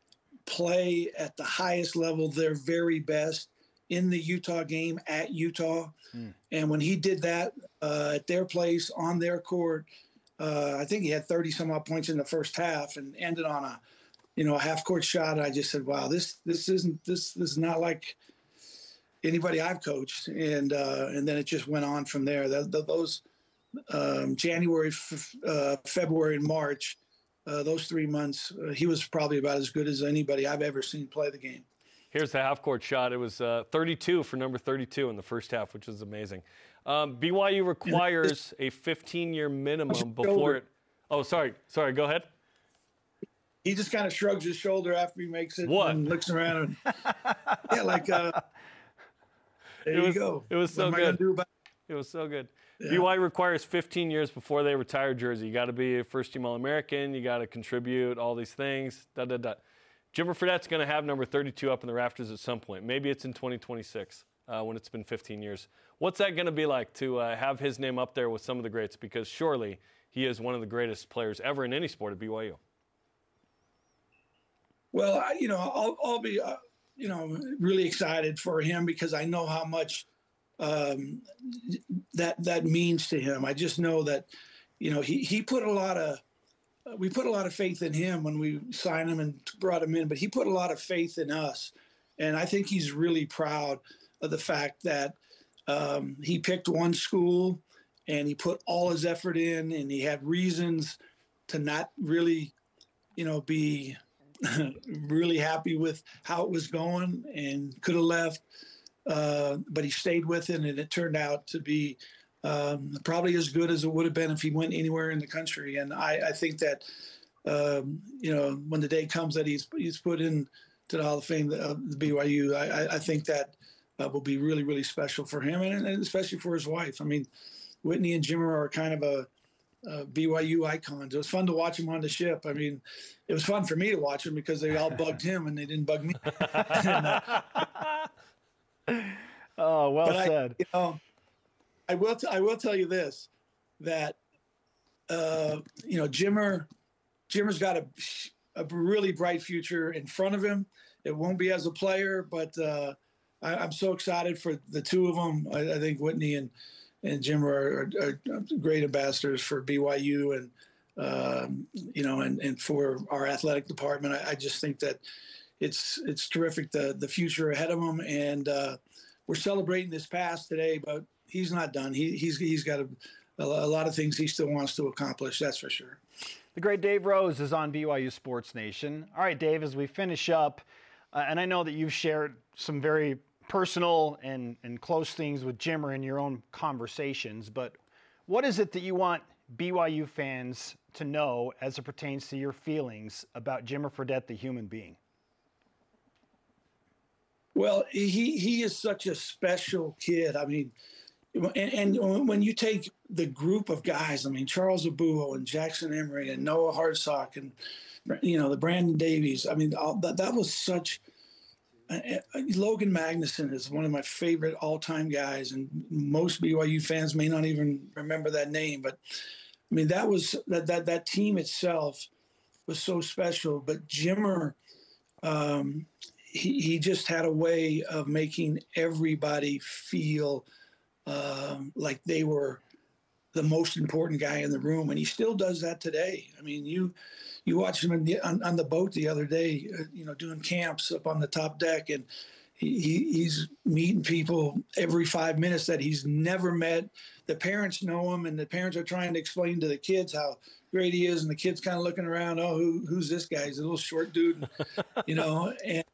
E: play at the highest level, their very best, in the Utah game at Utah. Mm. And when he did that uh, at their place on their court, uh, I think he had thirty some odd points in the first half and ended on a, you know, a half court shot. And I just said, wow, this, this isn't, this, this is not like anybody I've coached. And, uh, and then it just went on from there. That, those um, January, f- uh, February, and March, uh, those three months, uh, he was probably about as good as anybody I've ever seen play the game.
B: Here's the half-court shot. It was uh, thirty-two for number thirty-two in the first half, which is amazing. Um, B Y U requires a fifteen-year minimum before it. Oh, sorry. Sorry, go ahead.
E: He just kind of shrugs his shoulder after he makes it
B: what?
E: and looks around. And, yeah, like, uh, there
B: it
E: you
B: was,
E: go.
B: It was so
E: what
B: good.
E: Am I gonna do about
B: it was so good.
E: Yeah.
B: B Y U requires fifteen years before they retire jersey. You got to be a first-team All-American. You got to contribute all these things. Da da da. Jimmer Fredette's going to have number thirty-two up in the rafters at some point. Maybe it's in twenty twenty-six uh, when it's been fifteen years. What's that going to be like to uh, have his name up there with some of the greats? Because surely he is one of the greatest players ever in any sport at B Y U.
E: Well, I, you know, I'll, I'll be, uh, you know, really excited for him because I know how much um, that that means to him. I just know that, you know, he, he put a lot of, we put a lot of faith in him when we signed him and brought him in, but he put a lot of faith in us. And I think he's really proud of the fact that um, he picked one school and he put all his effort in, and he had reasons to not really, you know, be really happy with how it was going and could have left. Uh, but he stayed with it, and it turned out to be um, probably as good as it would have been if he went anywhere in the country. And I, I think that, um, you know, when the day comes that he's he's put in to the Hall of Fame, uh, the B Y U, I, I think that uh, will be really, really special for him, and, and especially for his wife. I mean, Whitney and Jimmer are kind of a, a B Y U icons. It was fun to watch him on the ship. I mean, it was fun for me to watch him because they all bugged him and they didn't bug me. and, uh,
A: oh, well
E: but
A: said.
E: I, you know, I will. T- I will tell you this: that uh, you know, Jimmer, Jimmer's got a, a really bright future in front of him. It won't be as a player, but uh, I, I'm so excited for the two of them. I, I think Whitney and and Jimmer are, are, are great ambassadors for B Y U, and um, you know, and, and for our athletic department. I, I just think that it's it's terrific, the the future ahead of them, and uh, we're celebrating this past today, but he's not done. He, he's he's got a, a lot of things he still wants to accomplish. That's for sure.
A: The great Dave Rose is on B Y U Sports Nation. All right, Dave, as we finish up, uh, and I know that you've shared some very personal and, and close things with Jimmer in your own conversations, but what is it that you want B Y U fans to know as it pertains to your feelings about Jimmer Fredette, the human being?
E: Well, he he is such a special kid. I mean, and, and when you take the group of guys, I mean, Charles Abouo and Jackson Emery and Noah Hartsock and, you know, the Brandon Davies. I mean, all, that, that was such uh, – Logan Magnuson is one of my favorite all-time guys, and most B Y U fans may not even remember that name. But, I mean, that was that that, that team itself was so special. But Jimmer um, – He, he just had a way of making everybody feel um, like they were the most important guy in the room, and he still does that today. I mean, you you watch him in the, on, on the boat the other day, uh, you know, doing camps up on the top deck, and he, he, he's meeting people every five minutes that he's never met. The parents know him, and the parents are trying to explain to the kids how great he is, and the kids kind of looking around, oh, who, who's this guy? He's a little short dude, you know, and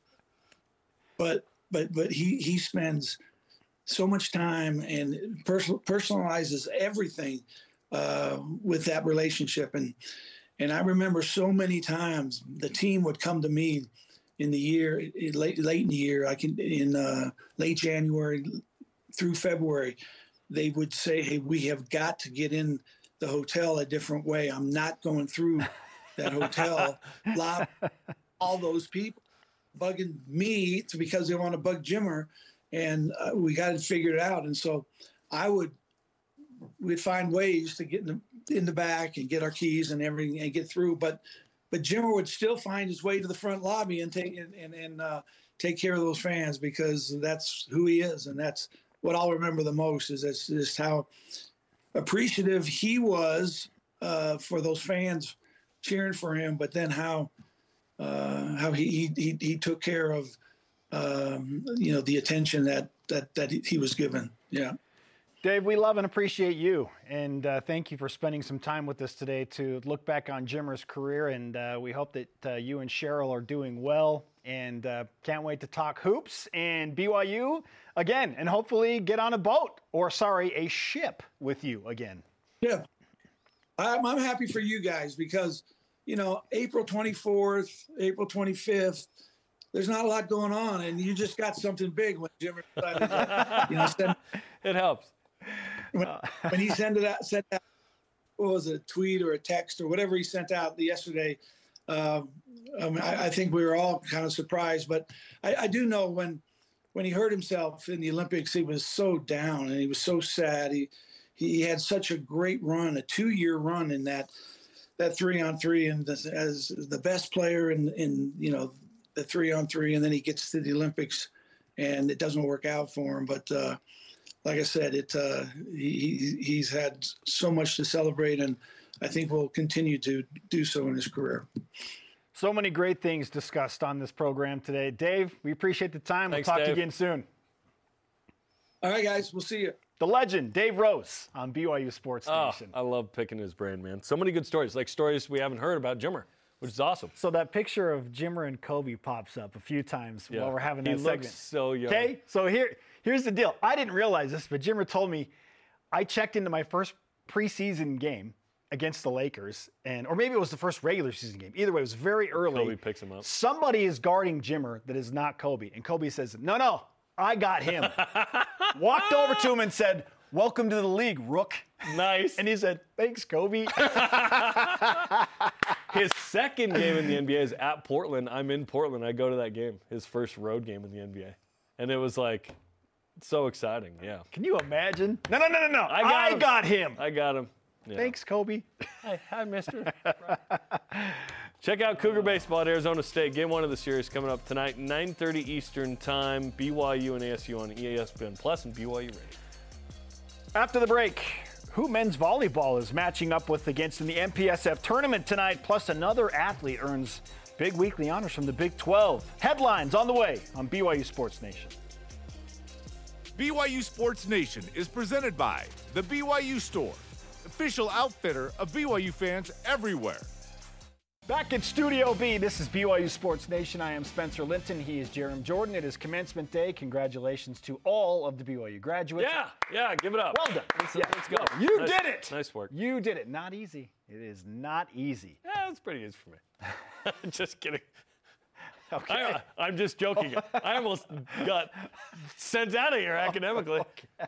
E: But but but he, he spends so much time and personal, personalizes everything uh, with that relationship. And and I remember so many times the team would come to me in the year, late late in the year, I can in uh, late January through February, they would say, hey, we have got to get in the hotel a different way. I'm not going through that hotel lobby. All those people bugging me to, because they want to bug Jimmer, and uh, we got to figure it out. And so I would, we'd find ways to get in the, in the back and get our keys and everything and get through. But, but Jimmer would still find his way to the front lobby and take, and, and, and uh, take care of those fans, because that's who he is. And that's what I'll remember the most, is that's just how appreciative he was uh, for those fans cheering for him, but then how, Uh, how he, he he took care of um, you know, the attention that that that he was given. Yeah,
A: Dave, we love and appreciate you, and uh, thank you for spending some time with us today to look back on Jimmer's career. And uh, we hope that uh, you and Cheryl are doing well, and uh, can't wait to talk hoops and B Y U again, and hopefully get on a boat or sorry, a ship with you again.
E: Yeah, I'm I'm happy for you guys, because, you know, April twenty-fourth, April twenty-fifth, there's not a lot going on, and you just got something big when Jimmer decided to, you know, send,
B: it helps.
E: When, when he sent it out, sent out, what was it, a tweet or a text or whatever he sent out yesterday, um, I, mean, I, I think we were all kind of surprised. But I, I do know when when he hurt himself in the Olympics, he was so down and he was so sad. He he had such a great run, a two-year run in that. that three on three, and this, as the best player in, in, you know, the three on three, and then he gets to the Olympics and it doesn't work out for him. But uh, like I said, it, uh, he, he's had so much to celebrate, and I think will continue to do so in his career.
A: So many great things discussed on this program today. Dave, we appreciate the time.
B: Thanks,
A: we'll talk
B: Dave.
A: again soon.
E: All right, guys, we'll see you.
A: The legend, Dave Rose, on B Y U Sports
B: Oh,
A: Nation.
B: I love picking his brain, man. So many good stories, like stories we haven't heard about Jimmer, which is awesome.
A: So that picture of Jimmer and Kobe pops up a few times
B: Yeah.
A: while we're having
B: he
A: that segment.
B: looks so young.
A: Okay, so here, here's the deal. I didn't realize this, but Jimmer told me I checked into my first preseason game against the Lakers, and or maybe it was the first regular season game. Either way, it was very early.
B: Kobe picks him up.
A: Somebody is guarding Jimmer that is not Kobe, and Kobe says, "No, no, I got him." Walked over to him and said, "Welcome to the league, Rook."
B: Nice.
A: And he said, "Thanks, Kobe."
B: His second game in the N B A is at Portland. I'm in Portland. I go to that game, his first road game in the N B A. And it was like so exciting, yeah.
A: Can you imagine? No, no, no, no, no.
B: I got
A: I
B: him.
A: got him.
B: I got him. Yeah.
A: Thanks, Kobe.
B: Hi, hi, mister. Check out Cougar Baseball at Arizona State. Game one of the series coming up tonight, nine thirty Eastern Time. B Y U and A S U on E S P N Plus and B Y U Radio.
A: After the break, who men's volleyball is matching up with against in the M P S F tournament tonight, plus another athlete earns big weekly honors from the Big twelve. Headlines on the way on B Y U Sports Nation.
F: B Y U Sports Nation is presented by the B Y U Store, official outfitter of B Y U fans everywhere.
A: Back at Studio B, this is B Y U Sports Nation. I am Spencer Linton. He is Jerem Jordan. It is commencement day. Congratulations to all of the B Y U graduates.
B: Yeah, yeah, give it up.
A: Well done.
B: Let's,
A: Yeah.
B: let's go.
A: You
B: Nice-
A: did it.
B: Nice work.
A: You did it. Not easy. It is not easy.
B: Yeah, it's pretty easy for me. Just kidding.
A: Okay.
B: I, I'm just joking. I almost got sent out of here academically.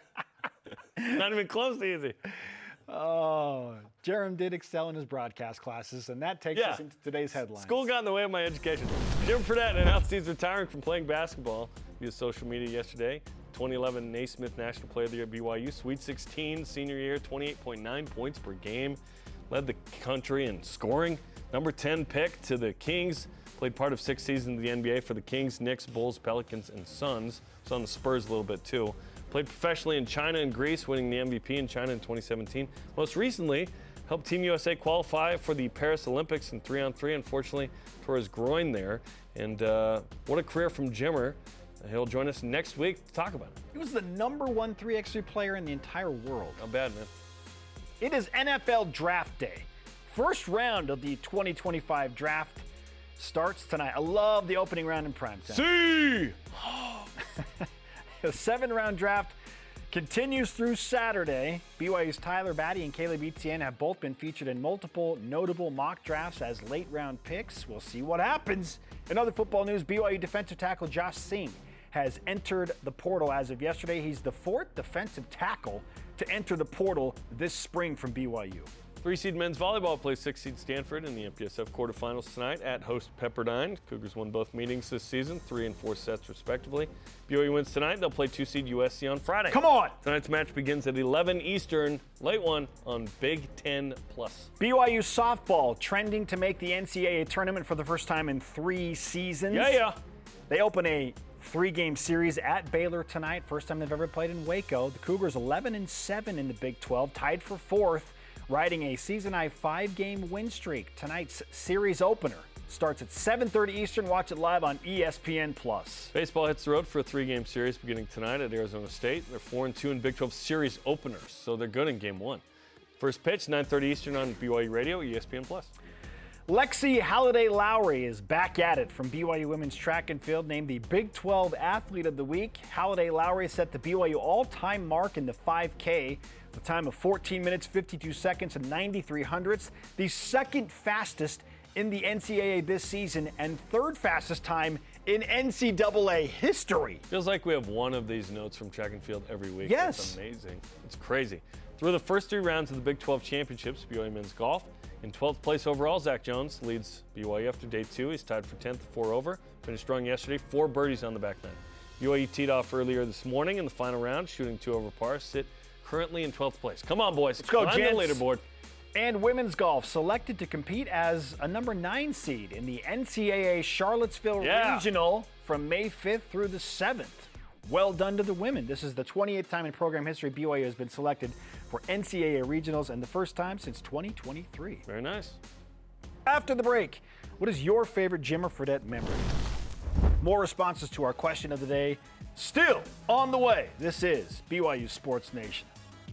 B: Not even close to easy.
A: Oh, Jerem did excel in his broadcast classes, and that takes
B: Yeah.
A: us into today's headlines.
B: School got in the way of my education. Jim Fredette announced he's retiring from playing basketball via social media yesterday. twenty eleven Naismith National Player of the Year at B Y U. Sweet sixteen, senior year, twenty-eight point nine points per game. Led the country in scoring. Number ten pick to the Kings. Played part of six seasons in the N B A for the Kings, Knicks, Bulls, Pelicans, and Suns. Was on the Spurs a little bit too. Played professionally in China and Greece, winning the M V P in China in twenty seventeen. Most recently, helped Team U S A qualify for the Paris Olympics in three on three. Unfortunately, tore his groin there. And uh, what a career from Jimmer. He'll join us next week to talk about it.
A: He was the number one three by three player in the entire world.
B: Not bad, man.
A: It is N F L Draft Day. First round of the twenty twenty-five draft starts tonight. I love the opening round in primetime.
B: See!
A: The seven-round draft continues through Saturday. B Y U's Tyler Batty and Caleb Etienne have both been featured in multiple notable mock drafts as late-round picks. We'll see what happens. In other football news, B Y U defensive tackle Josh Singh has entered the portal as of yesterday. He's the fourth defensive tackle to enter the portal this spring from B Y U.
B: Three-seed men's volleyball plays six-seed Stanford in the M P S F quarterfinals tonight at host Pepperdine. Cougars won both meetings this season, three and four sets respectively. B Y U wins tonight. They'll play two-seed U S C on Friday.
A: Come on!
B: Tonight's match begins at eleven Eastern, late one on Big Ten Plus.
A: B Y U softball trending to make the N C double A tournament for the first time in three seasons.
B: Yeah, yeah.
A: They open a three-game series at Baylor tonight. First time they've ever played in Waco. The Cougars eleven and seven in the Big twelve, tied for fourth, riding a season-high five-game win streak. Tonight's series opener starts at seven thirty Eastern. Watch it live on E S P N Plus.
B: Baseball hits the road for a three-game series beginning tonight at Arizona State. They're four and two in Big twelve series openers, so they're good in game one. First pitch, nine thirty Eastern on B Y U Radio, E S P N Plus.
A: Lexi Halliday Lowry is back at it from B Y U women's track and field, named the Big twelve Athlete of the Week. Halliday Lowry set the B Y U all-time mark in the five K with a time of fourteen minutes, fifty-two seconds, and ninety-three hundredths, the second fastest in the N C double A this season and third fastest time in N C double A history.
B: Feels like we have one of these notes from track and field every week.
A: Yes.
B: It's amazing. It's crazy. Through the first three rounds of the Big twelve championships, B Y U men's golf, in twelfth place overall, Zach Jones leads B Y U after day two. He's tied for tenth, four over. Finished strong yesterday, four birdies on the back nine. B Y U teed off earlier this morning in the final round, shooting two over par, sit currently in twelfth place. Come on, boys.
A: Let's go,
B: Climb the
A: gents.
B: leaderboard.
A: And women's golf selected to compete as a number nine seed in the N C double A Charlottesville
B: Yeah.
A: Regional from May fifth through the seventh. Well done to the women. This is the twenty-eighth time in program history B Y U has been selected for N C double A regionals and the first time since twenty twenty-three.
B: Very nice.
A: After the break, what is your favorite Jimmer Fredette memory? More responses to our question of the day still on the way. This is B Y U Sports Nation.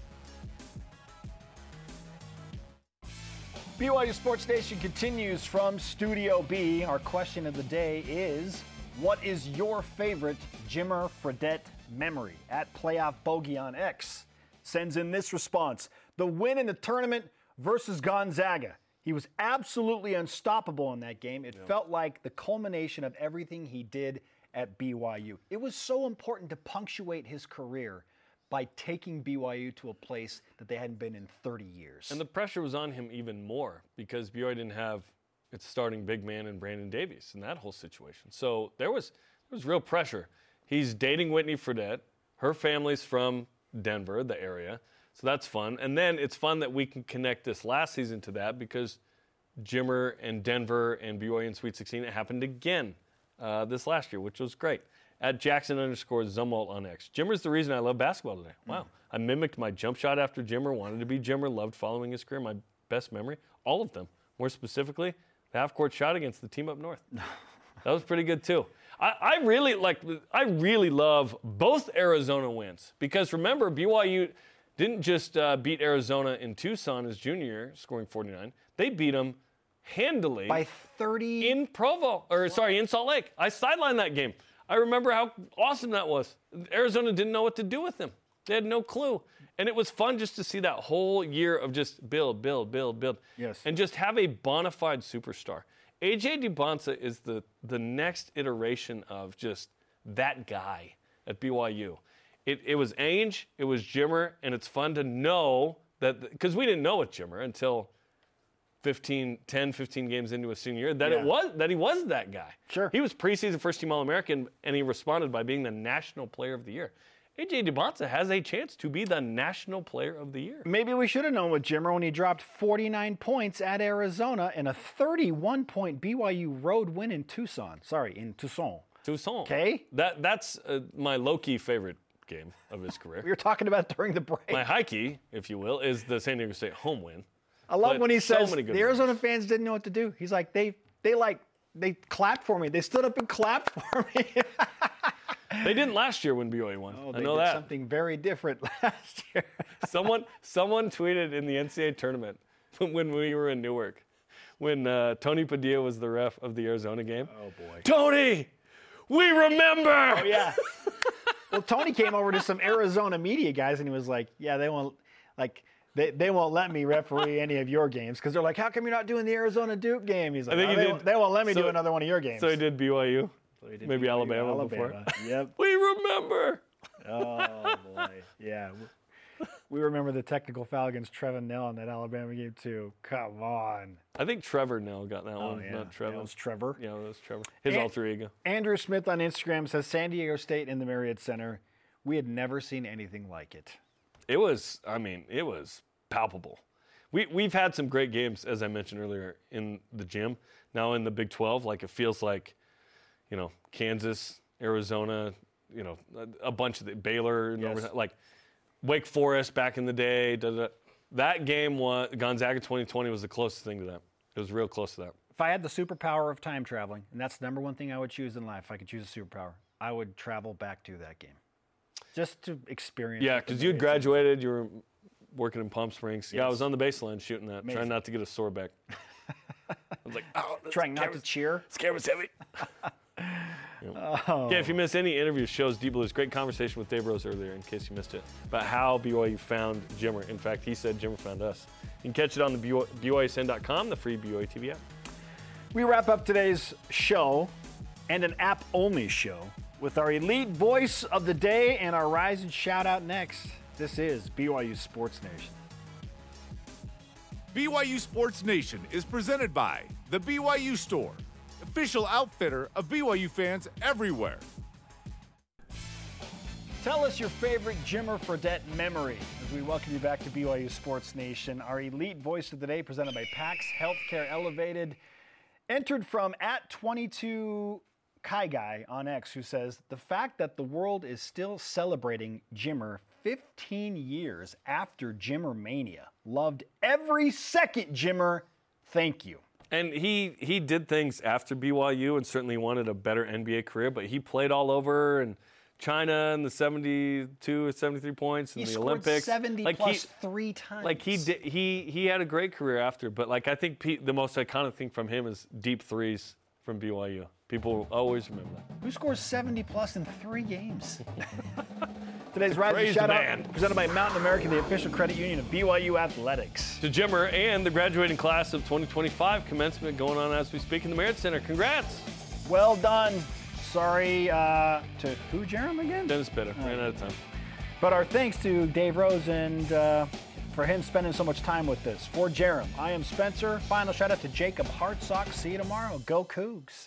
A: B Y U Sports Nation continues from Studio B. Our question of the day is, what is your favorite Jimmer Fredette memory? At Playoff Bogey on X. sends in this response. The win in the tournament versus Gonzaga. He was absolutely unstoppable in that game. It yep. felt like the culmination of everything he did at B Y U. It was so important to punctuate his career by taking B Y U to a place that they hadn't been in thirty years.
B: And the pressure was on him even more because B Y U didn't have its starting big man in Brandon Davies in that whole situation. So there was there was real pressure. He's dating Whitney Fredette. Her family's from Denver, the area. So that's fun. And then it's fun that we can connect this last season to that because Jimmer and Denver and B Y U in Sweet sixteen, it happened again uh, this last year, which was great. At Jackson underscore Zumwalt on X. Jimmer's the reason I love basketball today. Wow. Mm. I mimicked my jump shot after Jimmer, wanted to be Jimmer, loved following his career. My best memory, all of them. More specifically, the half-court shot against the team up north. That was pretty good too. I, I really like. I really love both Arizona wins because remember, B Y U didn't just uh, beat Arizona in Tucson his junior year, scoring forty-nine. They beat them handily
A: by thirty
B: in Provo, or sorry, in Salt Lake. I sidelined that game. I remember how awesome that was. Arizona didn't know what to do with him. They had no clue. And it was fun just to see that whole year of just build, build, build, build.
A: Yes.
B: And just have a bona fide superstar. A J DiBonsa is the, the next iteration of just that guy at B Y U. It, it was Ainge, it was Jimmer, and it's fun to know that, because we didn't know it, Jimmer, until fifteen, ten, fifteen games into his senior year, that
A: yeah.
B: it was that he was that guy.
A: Sure.
B: He was preseason first-team All-American, and he responded by being the National Player of the Year. A J DiBonsa has a chance to be the National Player of the Year.
A: Maybe we should have known with Jimmer when he dropped forty-nine points at Arizona in a thirty-one point B Y U road win in Tucson. Sorry, in Tucson.
B: Tucson.
A: Okay.
B: That that's uh, my low-key favorite game of his career.
A: We were talking about during the break.
B: My high-key, if you will, is the San Diego State home win.
A: I love
B: But
A: when he
B: so
A: says
B: many
A: the
B: good
A: Arizona
B: ones.
A: fans didn't know what to do. He's like, they they like they clapped for me. They stood up and clapped for me.
B: They didn't last year when B Y U won.
A: Oh,
B: I
A: they
B: know
A: did
B: that.
A: something very different last year.
B: someone someone tweeted in the N C double A tournament when we were in Newark, when uh, Tony Padilla was the ref of the Arizona game.
A: Oh boy.
B: Tony, we remember.
A: Oh yeah. Well, Tony came over to some Arizona media guys and he was like, "Yeah, they won't like." They, they won't let me referee any of your games because they're like, how come you're not doing the Arizona Duke game? He's like,
B: I think
A: oh,
B: he
A: they,
B: did.
A: won't, they won't let me
B: So-
A: do another one of your games.
B: So he did B Y U.
A: So he did
B: Maybe
A: B Y U,
B: Alabama,
A: Alabama.
B: before.
A: Yep.
B: We remember.
A: Oh boy. Yeah. We remember the technical foul against Trevin Nell in that Alabama game too. Come on.
B: I think Trevor Nell got that
A: Oh
B: one,
A: yeah.
B: not Trevor.
A: That was Trevor.
B: Yeah, that was Trevor. His
A: And-
B: alter ego.
A: Andrew Smith on Instagram says San Diego State in the Marriott Center. We had never seen anything like it.
B: It was, I mean, it was palpable. We, we've had some great games, as I mentioned earlier, in the gym. Now in the Big twelve, like it feels like, you know, Kansas, Arizona, you know, a, a bunch of the Baylor,
A: Yes.
B: like Wake Forest back in the day. Da, da, da. That game, was, Gonzaga twenty twenty, was the closest thing to that. It was real close to that.
A: If I had the superpower of time traveling, and that's the number one thing I would choose in life, if I could choose a superpower, I would travel back to that game. Just to experience
B: Yeah,
A: what the
B: because you had
A: Marriott Center-
B: graduated, you were working in Palm Springs. Yeah, I
A: Yes.
B: was on the baseline shooting that,
A: Amazing.
B: trying not to get a sore back. I was like, oh, this
A: Trying not to
B: camera's-
A: cheer.
B: This camera's heavy.
A: Oh.
B: Yeah, if you miss any interviews, shows, Deep Blues, great conversation with Dave Rose earlier, in case you missed it, about how B Y U found Jimmer. In fact, he said Jimmer found us. You can catch it on the B Y U S N dot com, the free B Y U T V app.
A: We wrap up today's show and an app-only show with our elite voice of the day and our Rise and Shout Out next. This is B Y U Sports Nation.
F: B Y U Sports Nation is presented by the B Y U Store, official outfitter of B Y U fans everywhere.
A: Tell us your favorite Jimmer Fredette memory as we welcome you back to B Y U Sports Nation. Our elite voice of the day presented by PAX Healthcare Elevated. Entered from at twenty-two Kai Guy on X, who says, the fact that the world is still celebrating Jimmer fifteen years after Jimmer Mania. Loved every second, Jimmer. Thank you.
B: And he he did things after B Y U and certainly wanted a better N B A career, but he played all over and China in the seventy-two, seventy-three points in
A: He
B: the
A: scored
B: Olympics.
A: seventy
B: Like,
A: plus
B: he,
A: three times.
B: Like he did, he he had a great career after, but like I think Pete, the most iconic thing from him is deep threes from B Y U. People will always remember that.
A: Who scores seventy plus in three games? Today's Rising
B: Praise the
A: Shout
B: man.
A: Out presented by Mountain America, the official credit union of B Y U Athletics.
B: To Jimmer and the graduating class of twenty twenty-five, commencement going on as we speak in the Marriott Center. Congrats.
A: Well done. Sorry uh, to who, Jerem, again?
B: Dennis Bitter. Ran out of time.
A: But our thanks to Dave Rose and uh, for him spending so much time with this. For Jerem, I am Spencer. Final shout out to Jacob Hartsock. See you tomorrow. Go Cougs.